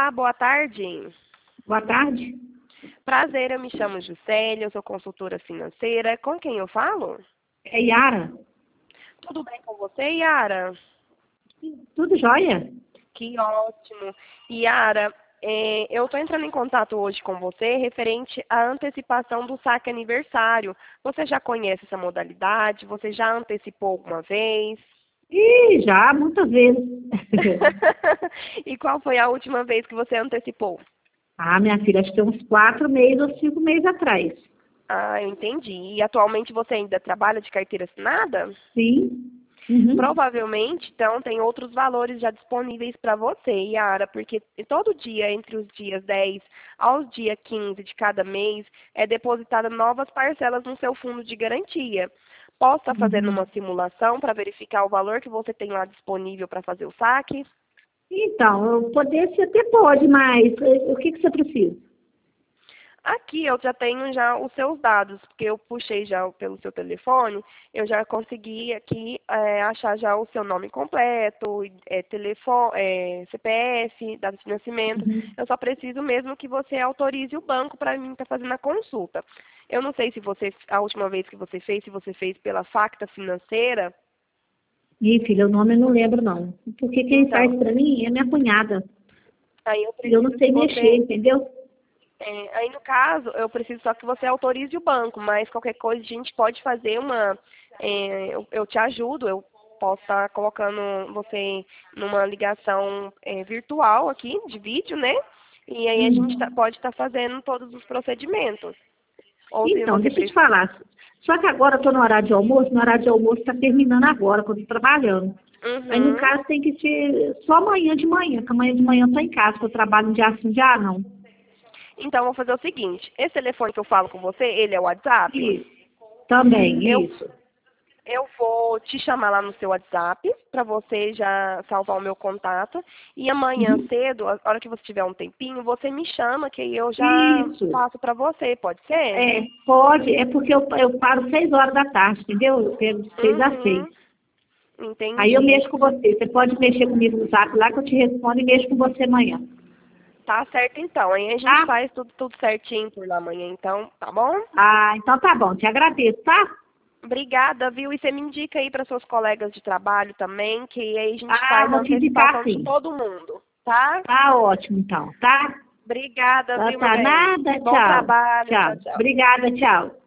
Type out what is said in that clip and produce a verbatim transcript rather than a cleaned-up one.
Olá, boa tarde. Boa tarde. Prazer, eu me chamo Juscelia, eu sou consultora financeira. Com quem eu falo? É Yara. Tudo bem com você, Yara? Tudo jóia? Que ótimo. Yara, é, eu estou entrando em contato hoje com você referente à antecipação do saque aniversário. Você já conhece essa modalidade? Você já antecipou alguma vez? Ih, já, muitas vezes. E qual foi a última vez que você antecipou? Ah, minha filha, acho que tem uns quatro meses ou cinco meses atrás. Ah, eu entendi. E atualmente você ainda trabalha de carteira assinada? Sim. Uhum. Provavelmente, então, tem outros valores já disponíveis para você, Yara, porque todo dia, entre os dias dez aos dias quinze de cada mês, é depositada novas parcelas no seu fundo de garantia. Posso estar fazendo Uhum. uma simulação para verificar o valor que você tem lá disponível para fazer o saque? Então, eu poder você até pode, mas eh, o que, que você precisa? Aqui eu já tenho já os seus dados, porque eu puxei já pelo seu telefone, eu já consegui aqui é, achar já o seu nome completo, é, telefone, é, C P F, dado de nascimento. Uhum. Eu só preciso mesmo que você autorize o banco para mim estar fazendo a consulta. Eu não sei se você, a última vez que você fez, se você fez pela Facta Financeira. Ih, filha, o nome eu não lembro, não. Porque quem faz Então, pra mim é minha cunhada. aí eu E eu não preciso que sei mexer, você. entendeu? É, aí, no caso, eu preciso só que você autorize o banco, mas qualquer coisa a gente pode fazer uma. É, eu, eu te ajudo, eu posso estar colocando você numa ligação é, virtual aqui, de vídeo, né? E aí a gente tá- Uhum. pode estar fazendo todos os procedimentos. Ou se Então, você deixa eu te precisa. falar. Só que agora eu tô no horário de almoço, no horário de almoço está terminando agora, quando eu tô trabalhando. Aí, no Uhum. caso, tem que ser só amanhã de manhã, porque amanhã de manhã eu tô em casa, porque eu trabalho no dia sim, dia não. Então, eu vou fazer o seguinte: esse telefone que eu falo com você, ele é o WhatsApp? Isso. Também, Eu isso. Eu vou te chamar lá no seu WhatsApp para você já salvar o meu contato. E amanhã Uhum. cedo, a hora que você tiver um tempinho, você me chama que aí eu já Isso. passo para você, pode ser? É, pode, é porque eu, eu paro seis horas da tarde, entendeu? Eu pego de seis a seis. Uhum, Aí eu entendi. mexo com você. Você pode mexer comigo no zap lá que eu te respondo e mexo com você amanhã. Tá certo então. Aí a gente Tá? faz tudo, tudo certinho por lá amanhã, então, tá bom? Ah, então tá bom. Te agradeço, tá? Obrigada, viu? E você me indica aí para seus colegas de trabalho também, que aí a gente Ah, faz a vou te indicar antecipação de sim. todo mundo, tá? Tá ótimo, então, tá? Obrigada, Tá, viu, meu tá. bem? Nada, Bom tchau. trabalho. Tchau, Tchau. tchau. Obrigada, tchau.